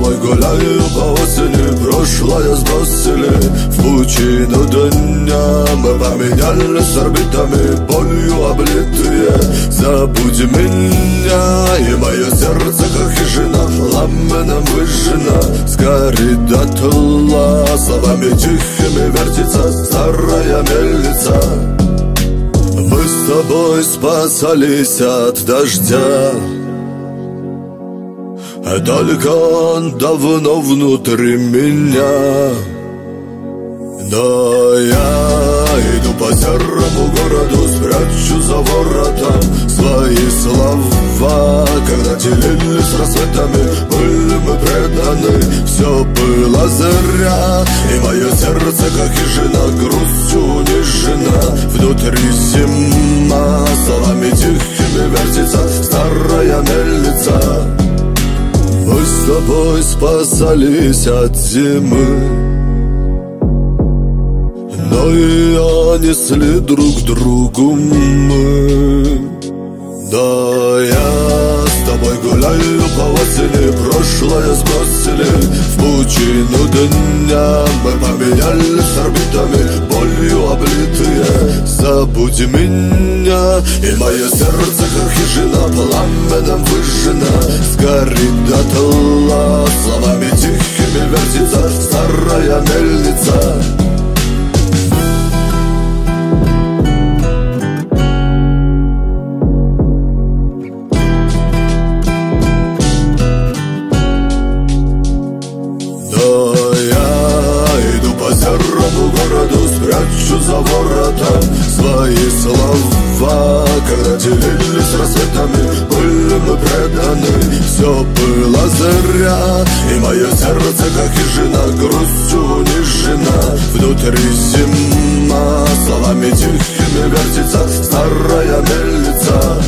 тобой гуляю по осени, прошлое сбросили в пучину дня. Мы поменялись орбитами, болью облитые. Забудь меня, и мое сердце, как хижина, пламенем выжжено, сгорит дотла. Словами тихими вертится старая мельница. Мы с тобой спасались от дождя, только он давно внутри меня. Но я иду по серому городу, спрячу за воротом свои слова. Когда делились с рассветами, были мы преданы, все было зря. И мое сердце, как хижина, грустью унижена. Внутри зима, словами тихими вертится старая мельница. Мы с тобой спасались от зимы, но ее несли друг другу мы. Да я с тобой гуляю по осени, прошлое сбросили в пучину дня. Мы поменялись орбитами, болью облитые. Забудь меня, и мое сердце, как хижина, пламенем выжжено, сгорит дотла. Словами тихими вертится старая мельница. Серому городу, спрячу за воротом свои слова. Когда делились с рассветами, были мы преданы, все было зря. И мое сердце, как хижина, грустью унижена. Внутри зима, словами тихими вертится старая мельница.